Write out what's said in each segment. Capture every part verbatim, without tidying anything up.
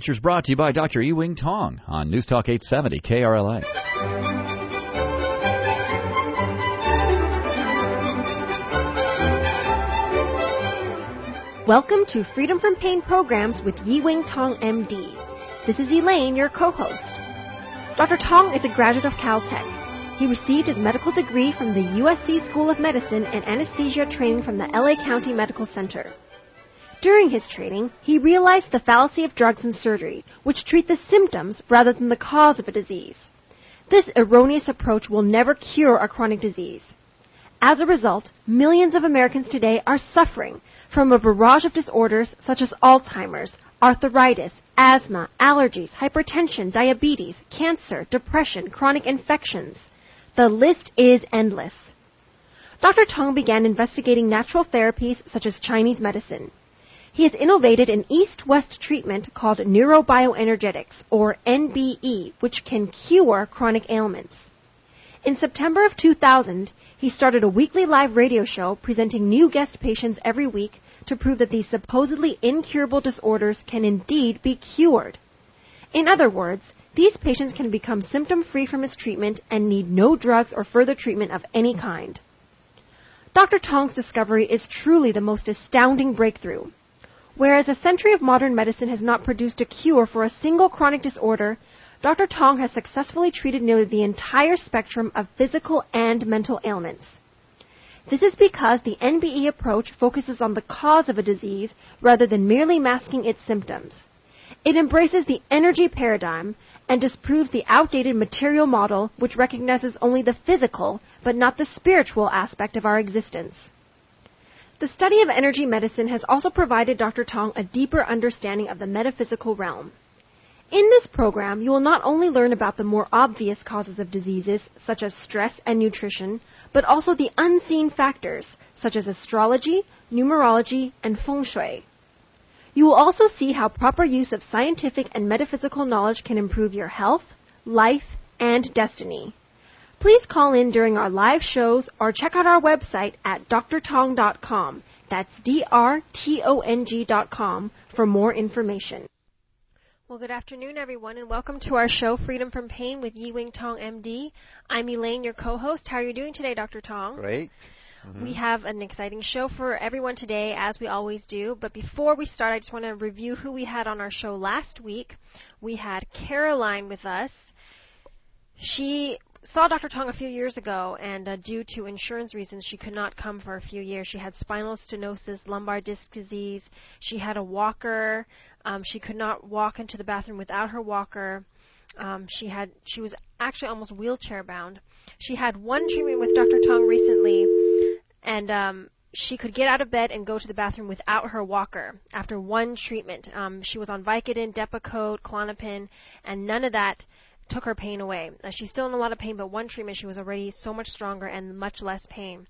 Features brought to you by Doctor Ewing Tong on News Talk eight seventy K R L A. Welcome to Freedom from Pain Programs with Yi-Wing Tong, M D. This is Elaine, your co-host. Doctor Tong is a graduate of Caltech. He received his medical degree from the U S C School of Medicine and anesthesia training from the L A County Medical Center. During his training, he realized the fallacy of drugs and surgery, which treat the symptoms rather than the cause of a disease. This erroneous approach will never cure a chronic disease. As a result, millions of Americans today are suffering from a barrage of disorders such as Alzheimer's, arthritis, asthma, allergies, hypertension, diabetes, cancer, depression, chronic infections. The list is endless. Doctor Tong began investigating natural therapies such as Chinese medicine. He has innovated an east-west treatment called neurobioenergetics, or N B E, which can cure chronic ailments. In September of two thousand, he started a weekly live radio show presenting new guest patients every week to prove that these supposedly incurable disorders can indeed be cured. In other words, these patients can become symptom-free from his treatment and need no drugs or further treatment of any kind. Doctor Tong's discovery is truly the most astounding breakthrough. Whereas a century of modern medicine has not produced a cure for a single chronic disorder, Doctor Tong has successfully treated nearly the entire spectrum of physical and mental ailments. This is because the N B E approach focuses on the cause of a disease rather than merely masking its symptoms. It embraces the energy paradigm and disproves the outdated material model which recognizes only the physical but not the spiritual aspect of our existence. The study of energy medicine has also provided Doctor Tong a deeper understanding of the metaphysical realm. In this program, you will not only learn about the more obvious causes of diseases, such as stress and nutrition, but also the unseen factors, such as astrology, numerology, and feng shui. You will also see how proper use of scientific and metaphysical knowledge can improve your health, life, and destiny. Please call in during our live shows or check out our website at d r tong dot com. That's D R T O N G dot com for more information. Well, good afternoon, everyone, and welcome to our show, Freedom from Pain with Yi-Wing Tong, M D. I'm Elaine, your co-host. How are you doing today, Doctor Tong? Great. Mm-hmm. We have an exciting show for everyone today, as we always do. But before we start, I just want to review who we had on our show last week. We had Caroline with us. She saw Doctor Tong a few years ago, and uh, due to insurance reasons, she could not come for a few years. She had spinal stenosis, lumbar disc disease. She had a walker. Um, she could not walk into the bathroom without her walker. Um, she had she was actually almost wheelchair bound. She had one treatment with Doctor Tong recently, and um, she could get out of bed and go to the bathroom without her walker after one treatment. Um, she was on Vicodin, Depakote, Klonopin, and none of that took her pain away. Uh, she's still in a lot of pain, but one treatment she was already so much stronger and much less pain.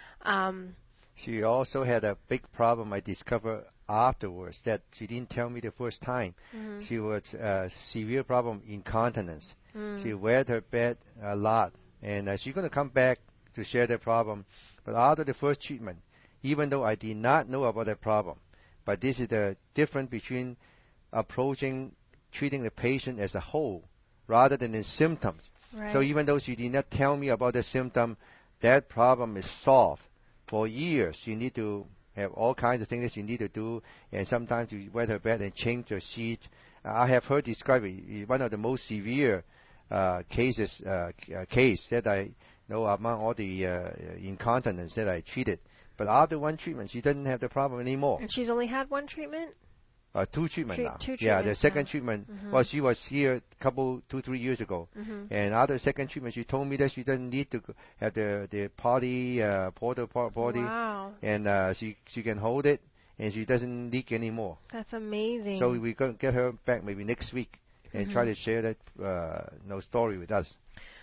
Um, she also had a big problem I discovered afterwards that she didn't tell me the first time. Mm-hmm. She was a severe problem, incontinence. Mm. She wet her bed a lot, and uh, she's going to come back to share the problem. But after the first treatment, even though I did not know about the problem, but this is the difference between approaching treating the patient as a whole rather than in symptoms. Right. So even though she did not tell me about the symptom, that problem is solved. For years, you need to have all kinds of things that you need to do, and sometimes you wet her bed and change the sheet. Uh, I have heard described it, one of the most severe uh, cases, uh, uh, case that I know among all the uh, incontinence that I treated. But after one treatment, she doesn't have the problem anymore. And she's only had one treatment? Uh, two treatment Tre- now. Two yeah, the second now. treatment. Mm-hmm. Well, she was here a couple, two, three years ago, mm-hmm. and after the second treatment, she told me that she doesn't need to have the the potty, uh, porta potty, wow. and uh, she she can hold it, and she doesn't leak anymore. That's amazing. So we're gonna get her back maybe next week and mm-hmm. try to share that uh, no story with us.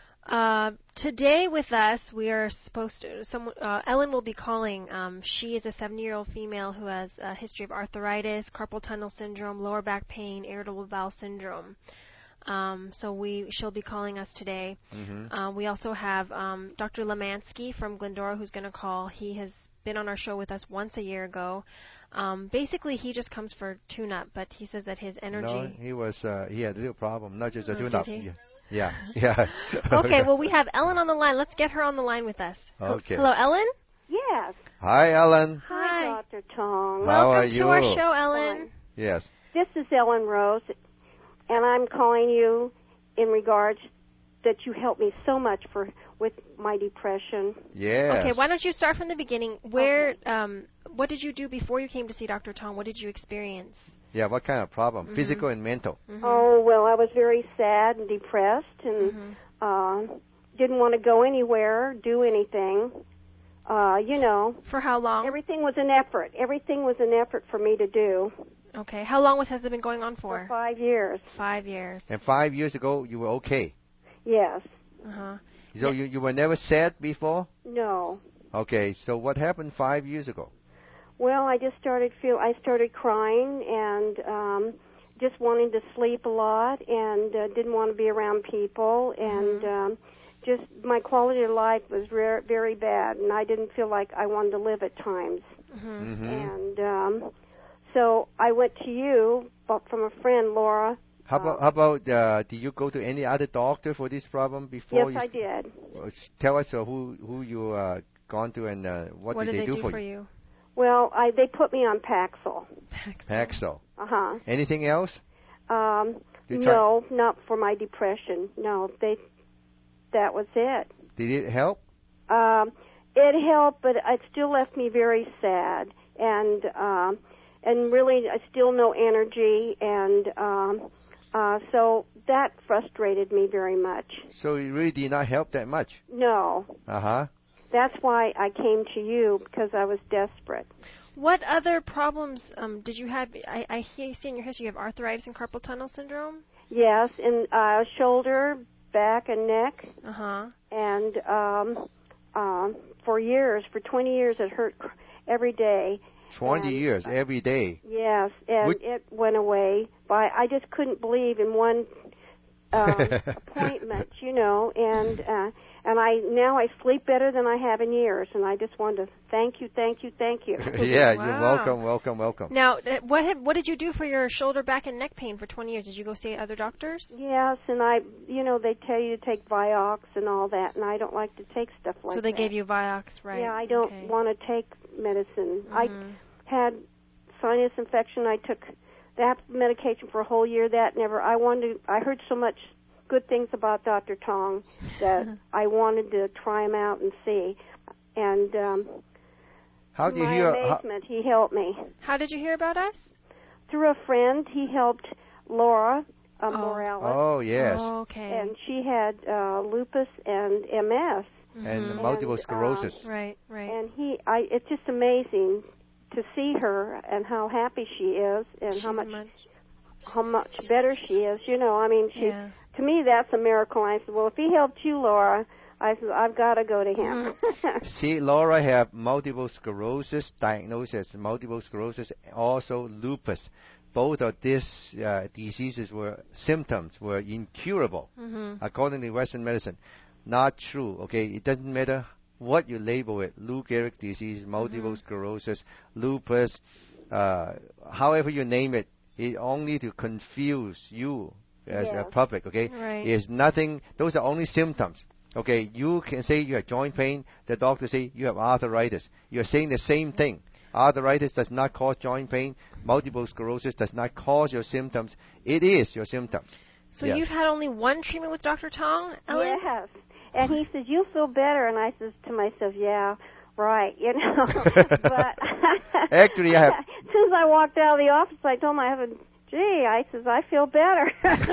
Uh, today with us, we are supposed to, some, uh, Ellen will be calling. Um, she is a seventy-year-old female who has a history of arthritis, carpal tunnel syndrome, lower back pain, irritable bowel syndrome. Um, so we, she'll be calling us today. Mm-hmm. Uh, we also have um, Doctor Lemansky from Glendora who's going to call. He has been on our show with us once a year ago. Um, basically, he just comes for tune-up, but he says that his energy... No, he was, uh, he had a little problem, not just a oh, tune-up. did he? Yeah, yeah. Okay, well, we have Ellen on the line. Let's get her on the line with us. Okay. Hello, Ellen? Yes. Hi, Ellen. Hi, Doctor Tong. How Welcome are you? to our show, Ellen. Fine. Yes. This is Ellen Rose, and I'm calling you in regards that you helped me so much for with my depression. Yes. Okay, why don't you start from the beginning? Where, okay. um, what did you do before you came to see Doctor Tong? What did you experience? Yeah, what kind of problem? Mm-hmm. Physical and mental? Mm-hmm. Oh, well, I was very sad and depressed and mm-hmm. uh, didn't want to go anywhere, do anything. Uh, you know. For how long? Everything was an effort. Everything was an effort for me to do. Okay. How long was, has it been going on for? For five years. Five years. And five years ago, you were okay? Yes. Uh-huh. So you, you were never sad before? No. Okay, so what happened five years ago? Well, I just started feel I started crying and um, just wanting to sleep a lot and uh, didn't want to be around people and mm-hmm. um, just my quality of life was re- very bad and I didn't feel like I wanted to live at times. Mm-hmm. Mm-hmm. And um, so I went to you from a friend, Laura. How about, how about uh, did you go to any other doctor for this problem before? Yes, you I did. Tell us uh, who who you uh, gone to and uh, what, what did, did they, they do, do for you? you? Well, I they put me on Paxil. Paxil. Paxil. Uh-huh. Anything else? Um, no, not for my depression. No, they. That was it. Did it help? Um, it helped, but it still left me very sad and um, and really I still no energy and. Um, Uh, so that frustrated me very much. So it really did not help that much? No. Uh-huh. That's why I came to you, because I was desperate. What other problems um, did you have? I, I see in your history you have arthritis and carpal tunnel syndrome? Yes, in uh, shoulder, back, and neck. Uh-huh. And um, um, for years, for twenty years, it hurt every day. Twenty and, years, every day. Yes, and Would it went away. By I just couldn't believe in one um, appointment, you know. And uh, and I now I sleep better than I have in years. And I just wanted to thank you, thank you, thank you. Yeah, wow. You're welcome, welcome, welcome. Now, what have, what did you do for your shoulder, back, and neck pain for twenty years? Did you go see other doctors? Yes, and I, you know, they tell you to take Vioxx and all that, and I don't like to take stuff like that. So they that. gave you Vioxx, right? Yeah, I don't okay. want to take medicine. Mm-hmm. I had sinus infection. I took that medication for a whole year. That never. I wanted. To, I heard so much good things about Doctor Tong that I wanted to try him out and see. And um, how to did you my hear? amazement, he helped me. How did you hear about us? Through a friend. He helped Laura uh, oh. Morales. Oh yes. Oh, okay. And she had uh, lupus and M S. Mm-hmm. And multiple and, sclerosis. Um, right, right. And he, I, it's just amazing to see her and how happy she is and She's how much, much, how much better she is. You know, I mean, she. Yeah. To me, that's a miracle. I said, well, if he helped you, Laura, I said, I've got to go to him. See, Laura have multiple sclerosis diagnosis, multiple sclerosis, also lupus. Both of these uh, diseases were symptoms were incurable, mm-hmm. according to Western medicine. Not true. Okay, it doesn't matter what you label it: Lou Gehrig disease, multiple mm-hmm. sclerosis, lupus, uh, however you name it. It only to confuse you as yeah. a public. Okay, right. It's nothing. Those are only symptoms. Okay, you can say you have joint pain. The doctor say you have arthritis. You're saying the same thing. Arthritis does not cause joint pain. Multiple sclerosis does not cause your symptoms. It is your symptoms. So yes. you've had only one treatment with Doctor Tong, Ellen? Yes. And he says, you'll feel better. And I says to myself, yeah, right, you know. But actually, I have. As soon as I walked out of the office, I told my husband, gee, I says, I feel better.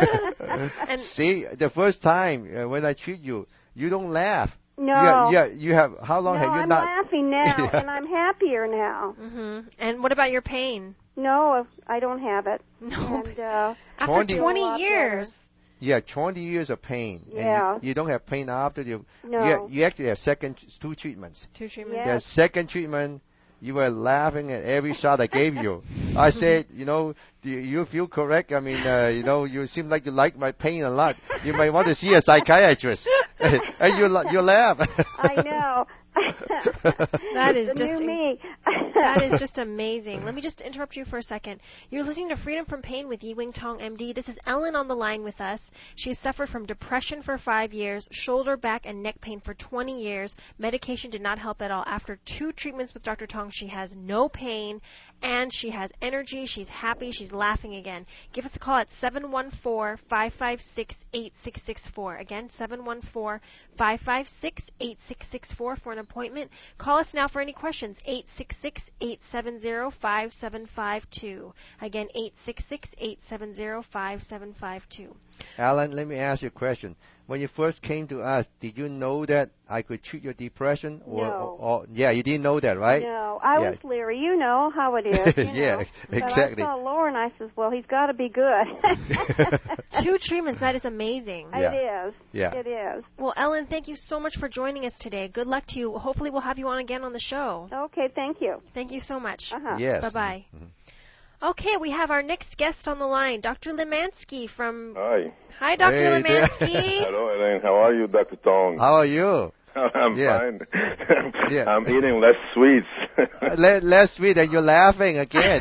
And see, the first time uh, when I treat you, you don't laugh. No. Yeah, you, you have. How long no, have you I'm not? laughing now, Yeah. and I'm happier now. Mm-hmm. And what about your pain? No, I don't have it. No. And, uh, After twenty twenty years. Yeah, twenty years of pain. Yeah. And you, you don't have pain after you. No. You, you actually have second two treatments. Two treatments. Yeah. The second treatment, you were laughing at every shot I gave you. I said, you know, do you feel correct? I mean, uh, you know, you seem like you like my pain a lot. You might want to see a psychiatrist. And you you laugh. I know. That is the just new me. That is just amazing. Let me just interrupt you for a second. You're listening to Freedom from Pain with Yi-Wing Tong, M D. This is Ellen on the line with us. She has suffered from depression for five years, shoulder, back, and neck pain for twenty years. Medication did not help at all. After two treatments with Doctor Tong, she has no pain, and she has energy. She's happy. She's laughing again. Give us a call at seven one four, five five six, eight six six four. Again, seven one four, five five six, eight six six four for an appointment. Call us now for any questions, eight six six, eight seven zero, five seven five two. Again, eight six six, eight seven zero, five seven five two. Alan, let me ask you a question. When you first came to us, did you know that I could treat your depression? Or, No. or, or yeah, you didn't know that, right? No, I Yeah. was leery. You know how it is. You Yeah, know. exactly. But I saw Laura and I says, well, he's got to be good. Two treatments. That is amazing. Yeah. It is. Yeah. It is. Well, Ellen, thank you so much for joining us today. Good luck to you. Hopefully we'll have you on again on the show. Okay, thank you. Thank you so much. Uh-huh. Yes. Bye-bye. Mhm. Okay, we have our next guest on the line, Doctor Lemansky from... Hi. Hi, Doctor Hey there. Lemansky. Hello, Elaine. How are you, Doctor Tong? How are you? I'm Yeah. fine. Yeah. I'm eating less sweets. Le- less sweet and you're laughing again.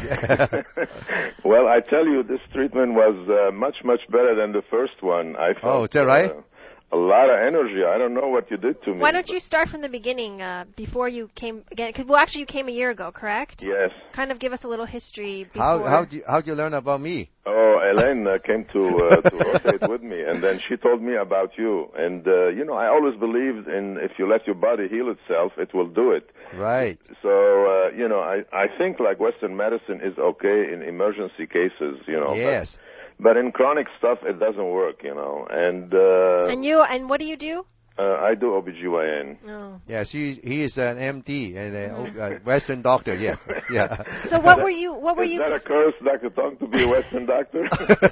Well, I tell you, this treatment was uh, much, much better than the first one. I felt, Oh, is that right? Uh, a lot of energy. I don't know what you did to me. Why don't you start from the beginning, uh, before you came again? Cause, well, actually, you came a year ago, correct? Yes. Kind of give us a little history before. how how do you, how you learn about me? Oh, Elaine uh, came to uh, to rotate with me, and then she told me about you. And uh, you know, I always believed in if you let your body heal itself, it will do it. Right. So uh, you know, I I think like Western medicine is okay in emergency cases, you know. Yes. But, but in chronic stuff, it doesn't work, you know. And uh, And you, and what do you do? uh, I do O B G Y N. Oh. Yes, he he is an M D and a uh, Western doctor. Yeah. Yeah. So what were you? What were Is you? that a curse, Doctor Tong, to be a Western doctor?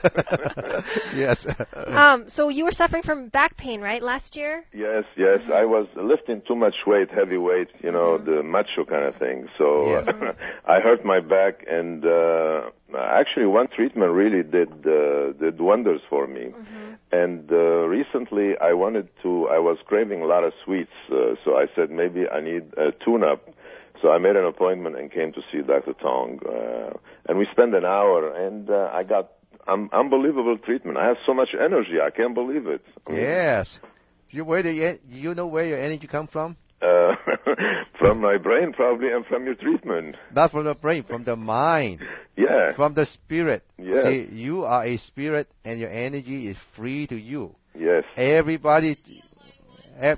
Yes. Um. So you were suffering from back pain, right? Last year. Yes, yes. I was lifting too much weight, heavy weight, you know, the macho kind of thing. So Yes. uh, I hurt my back, and uh, actually one treatment really did uh, did wonders for me. And uh, recently I wanted to, I was craving a lot of sweets, uh, so I said maybe I need a tune-up. So I made an appointment and came to see Doctor Tong, uh, and we spent an hour, and uh, I got um, unbelievable treatment. I have so much energy, I can't believe it. I mean, Yes. You where the en- you know where your energy come from? Uh, from my brain, probably, and from your treatment. Not from the brain, from the mind, Yeah. from the spirit. Yes. See, you are a spirit, and your energy is free to you. Yes. Everybody. Ev-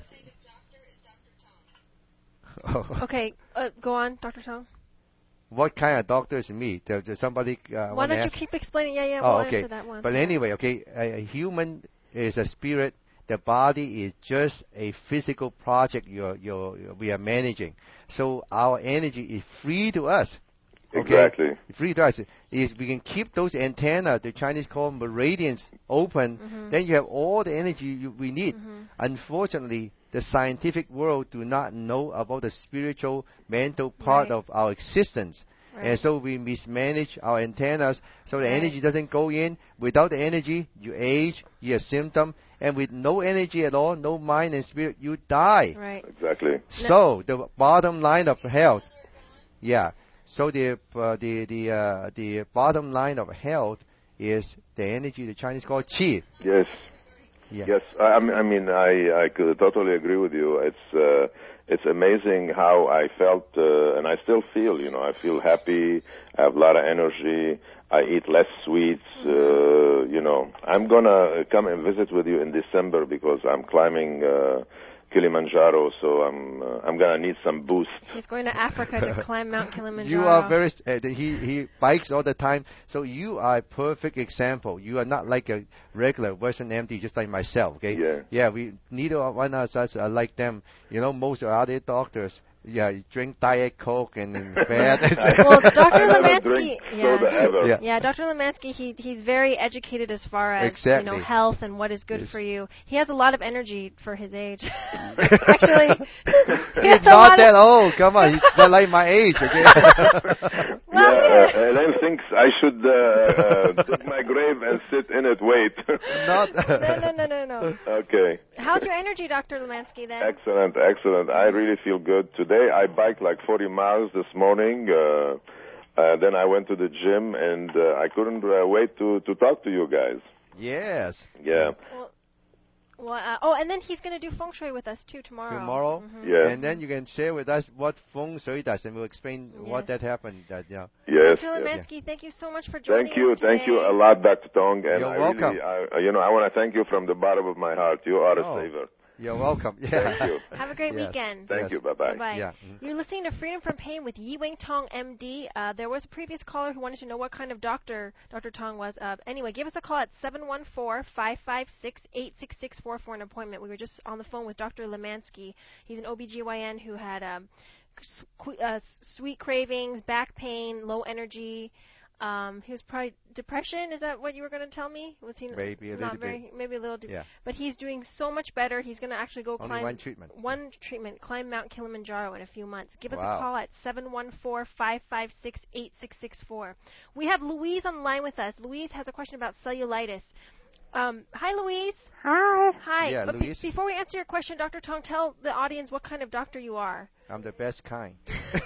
Oh, Okay. Uh, go on, Doctor Tong. what kind of doctor is me? Does does somebody? Uh, Why wanna don't you ask? keep explaining? Yeah, yeah. Oh, We'll okay. answer that one. But anyway, okay, a, a human is a spirit. The body is just a physical project you're, you're, we are managing. So our energy is free to us. Okay? Exactly. Free to us. Is we can keep those antenna, the Chinese call meridians, open. Mm-hmm. Then you have all the energy you, we need. Mm-hmm. Unfortunately, the scientific world do not know about the spiritual, mental part Right. of our existence. Right. And so we mismanage our antennas, so the Right. energy doesn't go in. Without the energy, you age, you have symptom, and with no energy at all, no mind and spirit, you die. Right. Exactly. So the bottom line of health, yeah. So the uh, the the uh, the bottom line of health is the energy the Chinese call qi. Yes. Yeah. Yes. I, I mean, I mean, I I could totally agree with you. It's uh, it's amazing how I felt, uh, and I still feel. You know, I feel happy. I have a lot of energy. I eat less sweets. Uh, you know, I'm gonna come and visit with you in December because I'm climbing uh, Kilimanjaro, so I'm uh, I'm gonna need some boost. He's going to Africa to climb Mount Kilimanjaro. You are very. Uh, he he bikes all the time. So you are a perfect example. You are not like a regular Western M D, just like myself. Okay. Yeah. Yeah. We neither one of us are like them. You know, most of other doctors. Yeah, you drink Diet Coke and then fat. Well, Doctor I never Lemansky, drink yeah. soda ever. Yeah. Yeah, Doctor Lemansky, he he's very educated as far as Exactly. you know health and what is good Yes. for you. He has a lot of energy for his age. Actually, he has He's a lot not of- that old. Come on, he's not like my age. Okay. Yeah, uh, Elaine thinks I should uh, uh, dig my grave and sit in it. Wait. Not. no, no, no, no, no. Okay. How's your energy, Doctor Lemansky, then? Excellent, excellent. I really feel good today. I biked like forty miles this morning. Uh, uh, then I went to the gym, and uh, I couldn't uh, wait to, to talk to you guys. Yes. Yeah. Well, well uh, oh, and then he's going to do feng shui with us, too, tomorrow. Tomorrow? Mm-hmm. Yeah. And then you can share with us what feng shui does, and we'll explain Yes. what that happened. That, you know. Yes. Doctor yes. Lemansky, thank you so much for joining Thank you, us today. thank you a lot, Doctor Tong. And You're I welcome. Really, I, you know, I want to thank you from the bottom of my heart. You are a Oh. saver. You're welcome. Yeah. Thank you. Have a great Yes. weekend. Thank Yes. you. Bye-bye. Bye-bye. Yeah. Mhm. You're listening to Freedom from Pain with Yi Wing Tong, M D. Uh, there was a previous caller who wanted to know what kind of doctor Doctor Tong was. Uh, anyway, give us a call at seven one four, five five six, eight six six four for an appointment. We were just on the phone with Doctor Lemansky. He's an O B G Y N who had um, squ- uh, sweet cravings, back pain, low energy. Um, he was probably depression. Is that what you were going to tell me? Was he Maybe a not little very, bit. maybe a little. De- Yeah. But he's doing so much better. He's going to actually go Only climb one treatment. one treatment, climb Mount Kilimanjaro in a few months. Give us Wow. a call at seven one four, five five six, eight six six four. We have Louise on the line with us. Louise has a question about cellulitis. Um, hi, Louise. Hi. Hi. Yeah, but be- Louise. before we answer your question, Doctor Tong, tell the audience what kind of doctor you are. I'm the best kind.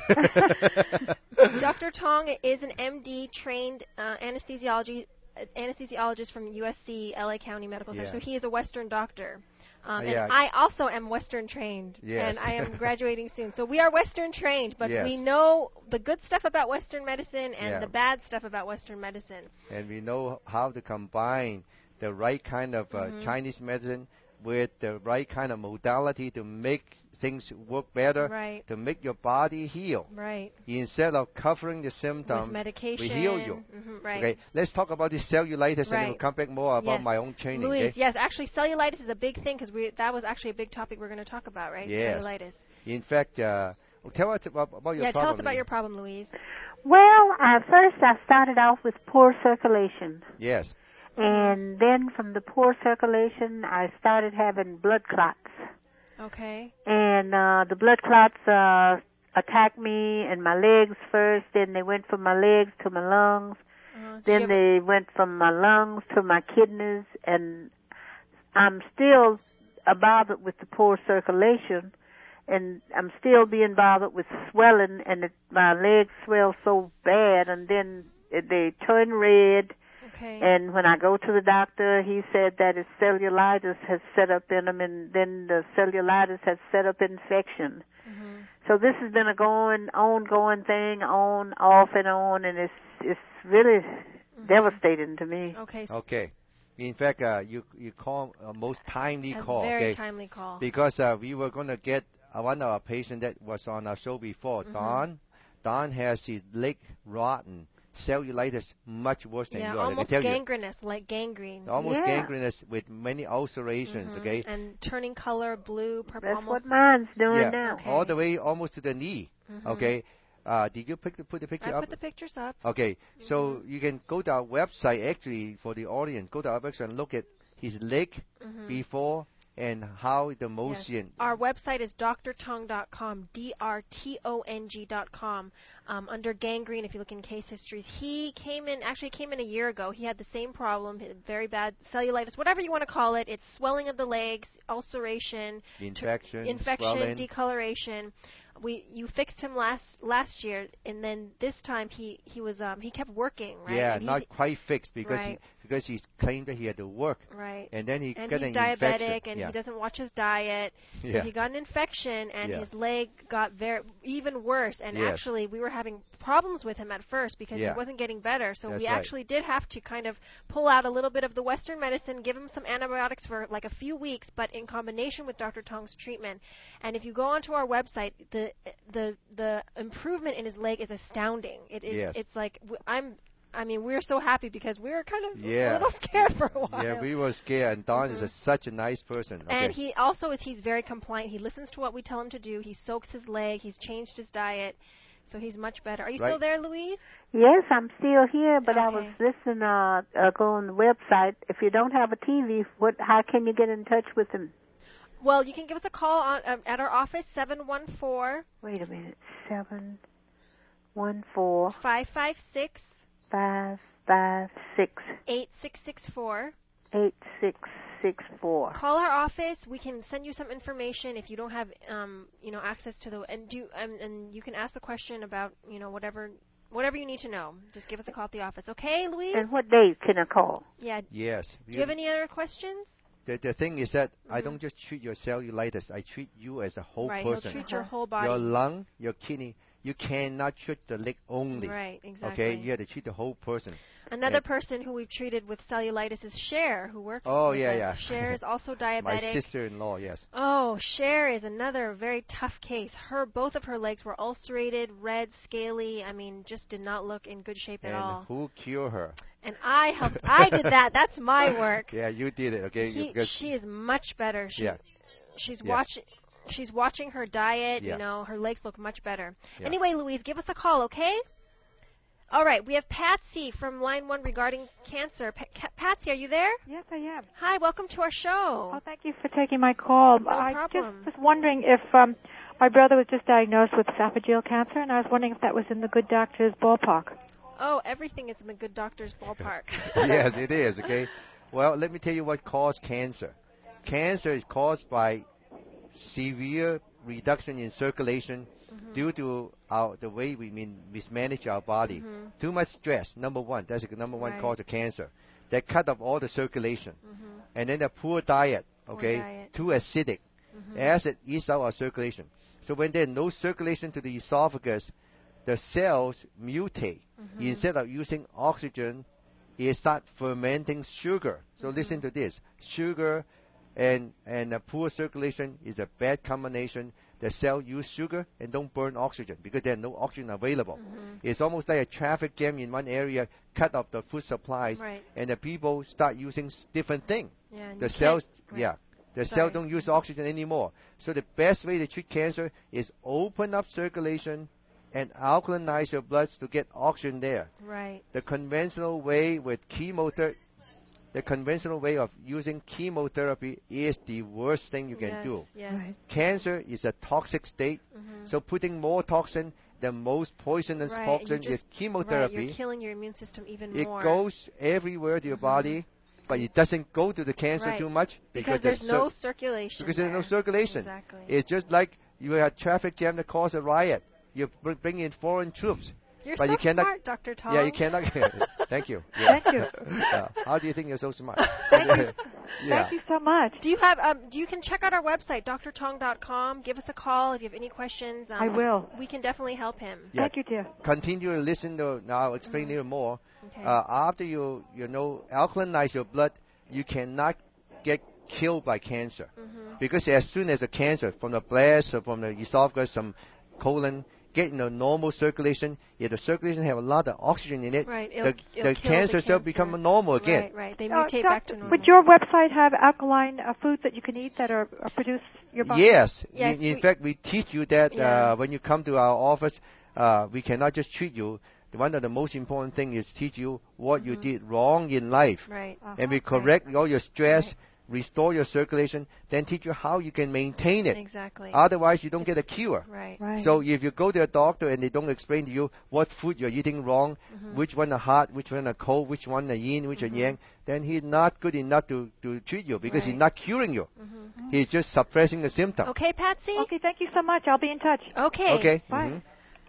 Doctor Tong is an M D trained uh, anesthesiology uh, anesthesiologist from U S C L A County Medical Center. Yeah. So he is a Western doctor. Um, Yeah. And I also am Western trained, Yes. and I am graduating soon. So we are Western trained, but Yes. we know the good stuff about Western medicine and Yeah. the bad stuff about Western medicine. And we know how to combine the right kind of uh, Mhm. Chinese medicine with the right kind of modality to make things work better, Right. to make your body heal. Right. Instead of covering the symptom, With medication. we heal you. Mhm, right. Okay, let's talk about this cellulitis, and then Right. we'll come back more about Yes. my own training. Louise, okay? yes, actually cellulitis is a big thing because we that was actually a big topic we're going to talk about, right? Yes. Cellulitis. In fact, uh, tell us about, about your Yeah, problem. tell us about your problem, Louise. Well, uh, first I started off with poor circulation. Yes. And then from the poor circulation, I started having blood clots. Okay. And uh, the blood clots uh, attacked me in my legs first, then they went from my legs to my lungs, Uh, did then you they went from my lungs to my kidneys, and I'm still uh, bothered with the poor circulation, and I'm still being bothered with swelling, and it, my legs swell so bad, and then it, they turn red. Okay. And when I go to the doctor, he said that his cellulitis has set up in him, and then the cellulitis has set up infection. Mm-hmm. So this has been a going, ongoing thing, on, off, and on, and it's it's really Mm-hmm. devastating to me. Okay. s- Okay. In fact, uh, you you call a most timely a call. very okay? timely call. Because uh, we were going to get uh, one of our patients that was on our show before, Mhm. Don. Don has his leg rotten, cellulitis much worse than Yeah, yours. I can almost tell you. gangrenous, like gangrene. Almost Yeah. gangrenous with many ulcerations, Mhm. okay? And turning color, blue, purple, That's almost. what mine's doing Yeah, now. Okay. all the way almost to the knee, Mhm. okay? Uh, did you pick the, put the I picture up? put the pictures up. Okay, so Mhm. you can go to our website, actually, for the audience, go to our website and look at his leg Mhm. before and how the Yes. motion. Our website is d r tong dot com, D R T O N G dot com. Um, under gangrene, if you look in case histories, he came in, actually came in a year ago. He had the same problem, very bad cellulitis, whatever you want to call it. It's swelling of the legs, ulceration, Infection, infection, swelling. decoloration. We you fixed him last last year, and then this time he he was um he kept working, right? Yeah, And he- not quite fixed because Right. he because he claimed that he had to work, right. and then he And got he's an diabetic, infection. and yeah. he doesn't watch his diet. So Yeah. he got an infection, and Yeah. his leg got very even worse. And Yes. actually, we were having problems with him at first because Yeah. he wasn't getting better. So That's we right. actually did have to kind of pull out a little bit of the Western medicine, give him some antibiotics for like a few weeks, but in combination with Doctor Tong's treatment. And if you go onto our website, the the the improvement in his leg is astounding. It is Yes. it's like w- I'm. I mean, we're so happy because we were kind of Yeah. a little scared for a while. Yeah, we were scared, and Don is a, such a nice person. Okay. And he also is he's very compliant. He listens to what we tell him to do. He soaks his leg. He's changed his diet. So he's much better. Are you Right. still there, Louise? Yes, I'm still here, but I was Okay. listening. Uh, uh, go on the website. If you don't have a T V, what? How can you get in touch with him? Well, you can give us a call on um, at our office, seven one four. Wait a minute. Seven one four five five six five five six eight six six four. eight six six four. Call our office. We can send you some information if you don't have, um, you know, access to the and do um, and you can ask the question about, you know, whatever whatever you need to know. Just give us a call at the office, okay, Louise? And what day can I call? Yeah. Yes. Do you have any other questions? The, the thing is that mm-hmm. I don't just treat your cellulitis. I treat you as a whole right, person. Right, he'll treat your whole body. Your lung, your kidney. You cannot treat the leg only. Right, exactly. Okay, you have to treat the whole person. Another and person who we've treated with cellulitis is Cher, who works oh, with yeah, us. yeah. Cher is also diabetic. My sister-in-law, yes. Oh, Cher is another very tough case. Her, both of her legs were ulcerated, red, scaly. I mean, just did not look in good shape and at all. Who cured her? And I helped. I did that. That's my work. Yeah, you did it. Okay. He, she is much better. She, yeah. She's yeah. watching. She's watching her diet. Yeah. You know, her legs look much better. Yeah. Anyway, Louise, give us a call, okay? All right, we have Patsy from line one regarding cancer. Pa- Patsy, are you there? Yes, I am. Hi, welcome to our show. Oh, thank you for taking my call. No I problem. just was wondering if um, my brother was just diagnosed with esophageal cancer, and I was wondering if that was in the good doctor's ballpark. Oh, everything is in the good doctor's ballpark. Yes, it is, okay? Well, let me tell you what caused cancer. Cancer is caused by severe reduction in circulation mm-hmm. due to our, the way we mean, mismanage our body. Mm-hmm. Too much stress, number one. That's the number one right. cause of cancer. They cut off all the circulation. Mm-hmm. And then a poor diet, okay? Poor diet. Too acidic. Mm-hmm. Acid eats out our circulation. So when there's no circulation to the esophagus, the cells mutate. Mm-hmm. Instead of using oxygen, it start fermenting sugar. So mm-hmm. listen to this. Sugar and and a poor circulation is a bad combination. The cell use sugar and don't burn oxygen because there's no oxygen available. Mm-hmm. It's almost like a traffic jam in one area, cut off the food supplies, right. and the people start using different things. Yeah, the cells, right. yeah, the Sorry. cell don't use oxygen anymore. So the best way to treat cancer is open up circulation and alkalinize your blood to get oxygen there. Right. The conventional way with chemotherapy, the conventional way of using chemotherapy is the worst thing you can yes, do. Yes. Right. Cancer is a toxic state, mm-hmm. so putting more toxin, the most poisonous right. toxin just, is chemotherapy. Right. You're killing your immune system even it more. It goes everywhere to your mm-hmm. body, but it doesn't go to the cancer right. too much because, because there's no circulation. Because there. there's no circulation. Exactly. It's just like you had traffic jam that caused a riot. You bring in foreign troops. You're but so you cannot, smart, Doctor Tom. Yeah, you cannot. Thank you. Yeah. Thank you. Yeah. How do you think you're so smart? Thank you. Yeah. Thank you so much. Do you have? Um, you can check out our website, d r tong dot com. Give us a call if you have any questions. Um, I will. We can definitely help him. Yeah. Thank you, dear. Continue to listen to now. I'll explain mm-hmm. a little more. Okay. Uh, after you you know alkalinize your blood, you cannot get killed by cancer mm-hmm. because as soon as the cancer from the breast or from the esophagus, some colon. Get in a normal circulation. If the circulation have a lot of oxygen in it, right. the, it'll, the it'll cancer cell become normal again. Right, right. They Uh, mutate doctor, back to normal. would your website have alkaline uh, foods that you can eat that are uh, produce your body? Yes. yes in in we, fact, we teach you that yeah. uh, when you come to our office, uh, we cannot just treat you. One of the most important things is teach you what mm-hmm. you did wrong in life. Right. Uh-huh. And we correct right. all your stress. Right. Restore your circulation, then teach you how you can maintain it. Exactly. Otherwise, you don't get a cure. Right. right. So if you go to a doctor and they don't explain to you what food you're eating wrong, mm-hmm. which one are hot, which one are cold, which one are yin, which mm-hmm. are yang, then he's not good enough to, to treat you because right. he's not curing you. Mm-hmm. He's just suppressing the symptom. Okay, Patsy? Okay, thank you so much. I'll be in touch. Okay. Okay. Bye. Mm-hmm.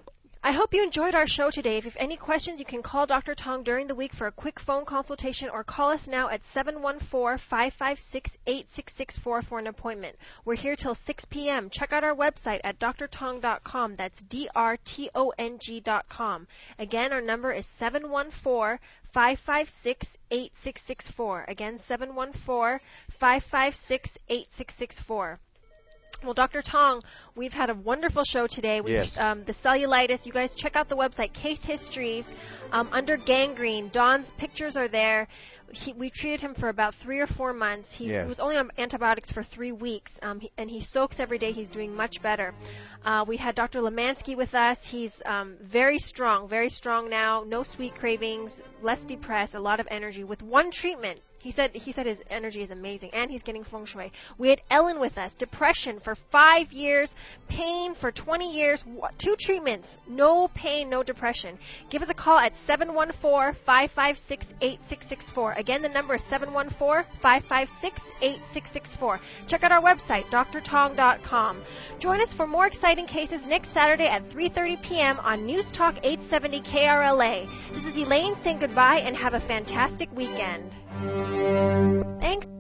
I hope you enjoyed our show today. If you have any questions, you can call Doctor Tong during the week for a quick phone consultation or call us now at seven one four, five five six, eight six six four for an appointment. We're here till six p.m. Check out our website at d r tong dot com. That's D R T O N G dot com. Again, our number is seven one four, five five six, eight six six four. Again, seven one four, five five six, eight six six four. Well, Doctor Tong, we've had a wonderful show today. We've, yes. Um, the cellulitis, you guys check out the website, Case Histories. Um, under gangrene, Don's pictures are there. He, we treated him for about three or four months. He's, yes. He was only on antibiotics for three weeks, um, he, and he soaks every day. He's doing much better. Uh, we had Doctor Lemansky with us. He's um, very strong, very strong now. No sweet cravings, less depressed, a lot of energy. With one treatment, He said he said his energy is amazing, and he's getting feng shui. We had Ellen with us. Depression for five years, pain for twenty years, two treatments, no pain, no depression. Give us a call at seven one four, five five six, eight six six four. Again, the number is seven one four, five five six, eight six six four. Check out our website, d r tong dot com. Join us for more exciting cases next Saturday at three thirty p.m. on News Talk eight seventy K R L A. This is Elaine saying goodbye and have a fantastic weekend. Thanks.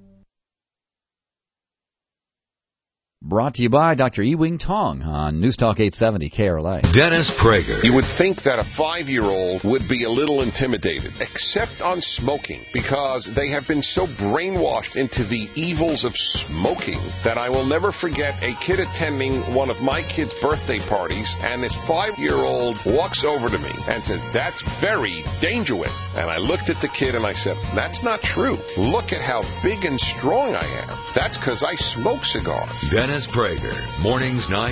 Brought to you by Doctor Ewing Tong on News Talk eight seventy K R L A. Dennis Prager. You would think that a five-year-old would be a little intimidated, except on smoking, because they have been so brainwashed into the evils of smoking that I will never forget a kid attending one of my kids' birthday parties, and this five-year-old walks over to me and says, "That's very dangerous." And I looked at the kid and I said, "That's not true. Look at how big and strong I am. That's because I smoke cigars." Dennis Prager, mornings nine